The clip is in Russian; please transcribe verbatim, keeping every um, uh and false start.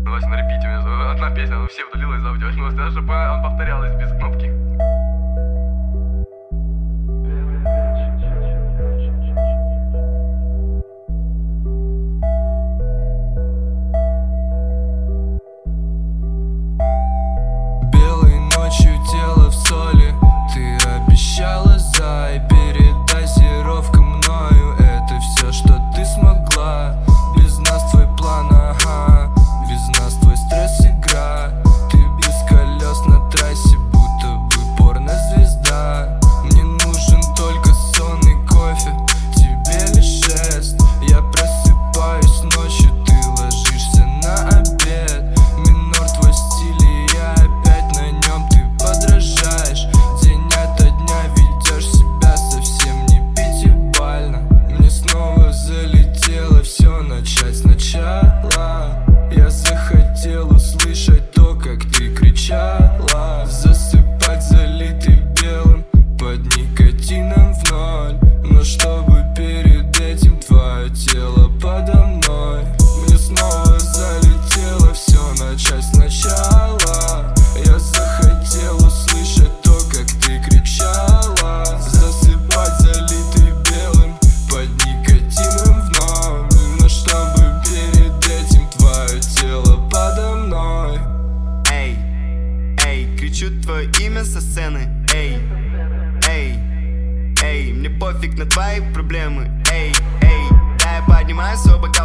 Давайте на репите, у меня одна песня, она все удалилась из аудио, чтобы он повторялась без кнопки. Белой ночью тело в соли, ты обещала зай, передозировка мною, это все, что ты смогла. Без нас твой план, ага, без нас твой стресс игра. Ты без колес на трассе, будто бы порнозвезда. Мне нужен только сон и кофе, тебе лишь жест. Я просыпаюсь ночью, ты ложишься на обед. Минор твой стиль, и я опять на нем, ты подражаешь. День ото дня ведешь себя совсем не пятибально. Мне снова залетело все, начать сначала. Я захотел услышать то, как ты кричала. Засыпать залитый белым под никотином в ноль. Но чтобы перед этим твое тело подо мной. Мне снова залетело все, начать сначала. Я захотел услышать то, как ты кричала. Засыпать залитый белым под никотином в ноль. Но чтобы перед этим твое тело подо мной. Эй, эй, кричу твое имя со сцены. Эй, эй, эй, мне пофиг на твои проблемы. Эй, эй, да я поднимаю свой бокал.